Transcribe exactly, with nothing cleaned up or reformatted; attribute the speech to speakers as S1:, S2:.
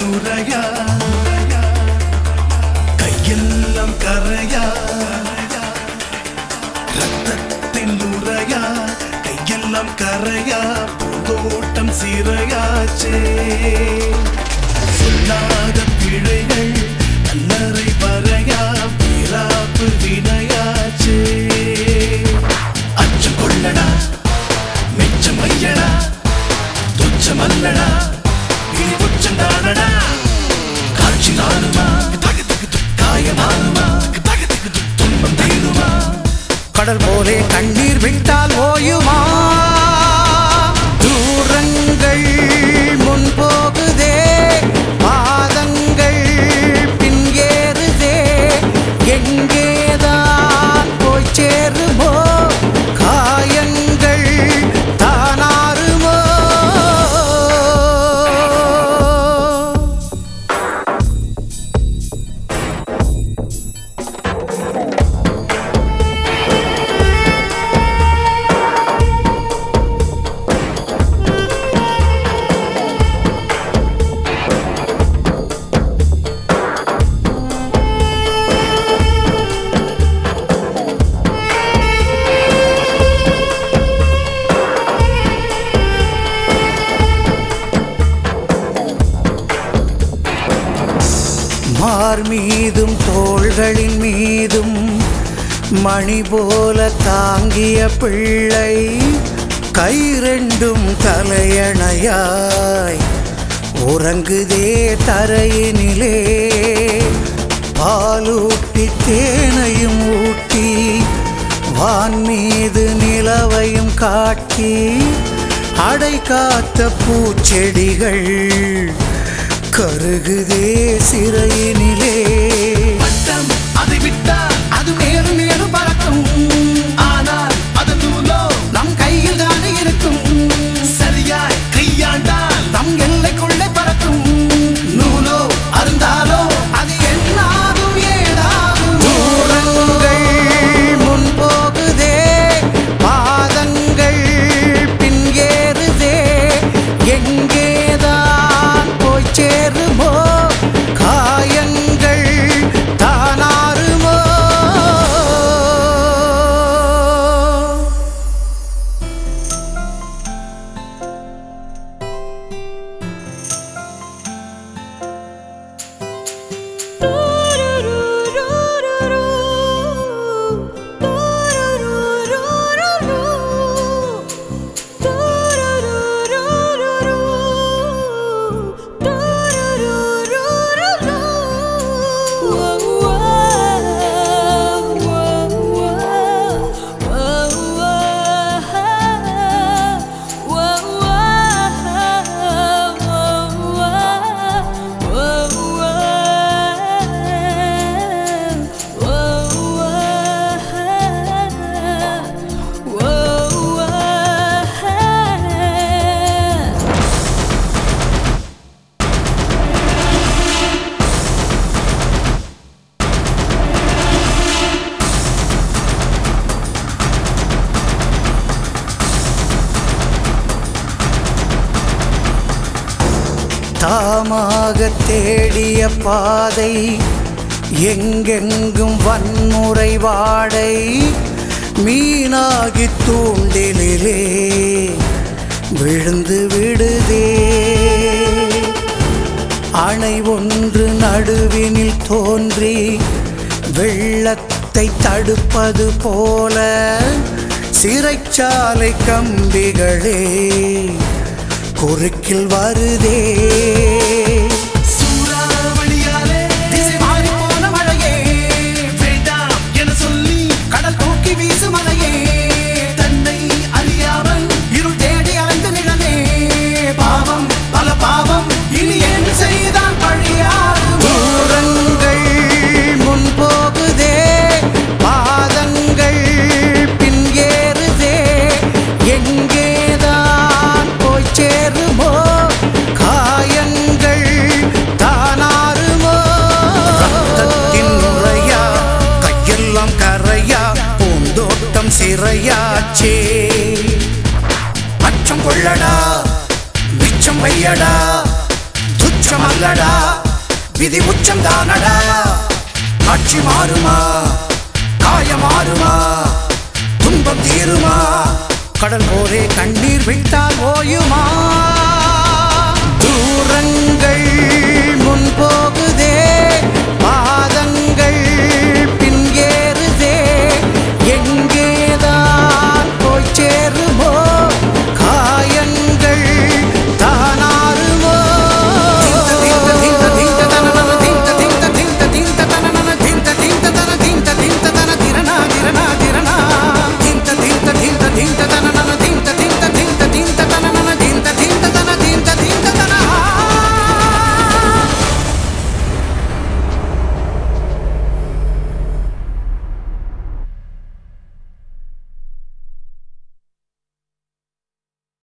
S1: நுரையா கையெல்லாம் கரையா ரத்தத்தில் நுரையா கையெல்லாம் கரையா பூந்தோட்டம் சிறையாச்சே சொல்லாத பிழைகள் கல்லறை வரையா வீராப்பு வினையாச்சே அச்சம் கொள்ளடா மெச்சம் வையடா துச்சம் அல்லடா இனி உச்சந்தானடா காட்சி நானுமா காயமானுமா துன்பம் தீருமா
S2: கடல் போலே கண்ணீர் விட்டால் ஓயுமா தூரங்கள் முன் போகுதே பாதங்கள் பின் ஏறுதே எங்கேதான் போய் சேருமோ காயங்கள் தானாருமோ மார் மீதும் தோள்களின் மீதும் மணி போல தாங்கிய பிள்ளை கை ரெண்டும் தலையணையாய் உறங்குதே தரையினிலே பாலூட்டி தேனையும் ஊட்டி வான் மீது நிலவையும் காட்டி அடை காத்த பூச்செடிகள் கருகுதே சிறையினிலே
S1: பட்டம் அதை விட்டால்
S2: அது மேலும் மேலும் பறக்கும்
S1: ஆனால் அதன் நூலோ
S2: நம் கையில் தானே இருக்கும்
S1: சரியாய் கையாண்டால்
S2: நம் எல்லைக்குள்ளே பறக்கும்
S1: நூலோ அருந்தாலோ
S2: அது என்னாகும் ஏதாகும் தூரங்கள் முன் போகுதே பாதங்கள் பின் ஏறுதே எங்கேதான் போய் சேருமோ காயங்கள் தானாருமோ தாமாக தேடிய பாதை எங்கெங்கும் வன்முறை வாடை மீனாகி தூண்டிலே விழுந்து விடுதே அணை ஒன்று நடுவினில் தோன்றி வெள்ளத்தை தடுப்பது போல சிறைச்சாலை கம்பிகளே குறுக்கில் வருதே
S1: சூறாவளியாலே
S2: திசை மாறி போன மழையே
S1: வேண்டாம் என சொல்லி
S2: கடல் தூக்கி வீசு மலையே
S1: தன்னை அறியாமல்
S2: இருள் தேடி அலைந்து நிழலே பாவம் பல பாவம் இனி என் செய்தான் பழியாகும் தூரங்கள் முன் போகுதே பாதங்கள் பின் ஏறுதே எங்கேதான் போய் சேருமோ காயங்கள் தானாருமோ ரத்தத்தின் நுரையா கையெல்லாம் கரையா பூந்தோட்டம் சிறையாச்சே அச்சம் கொள்ளடா மிச்சம் வையடா துச்சம் தோஷம் அல்லடா, விதி உச்சம் தானடா. காட்சி மாறுமா, காயம் மாறுமா, துன்பம் தீருமா, கடல் போரே கண்ணீர் விட்டால் ஓயுமா?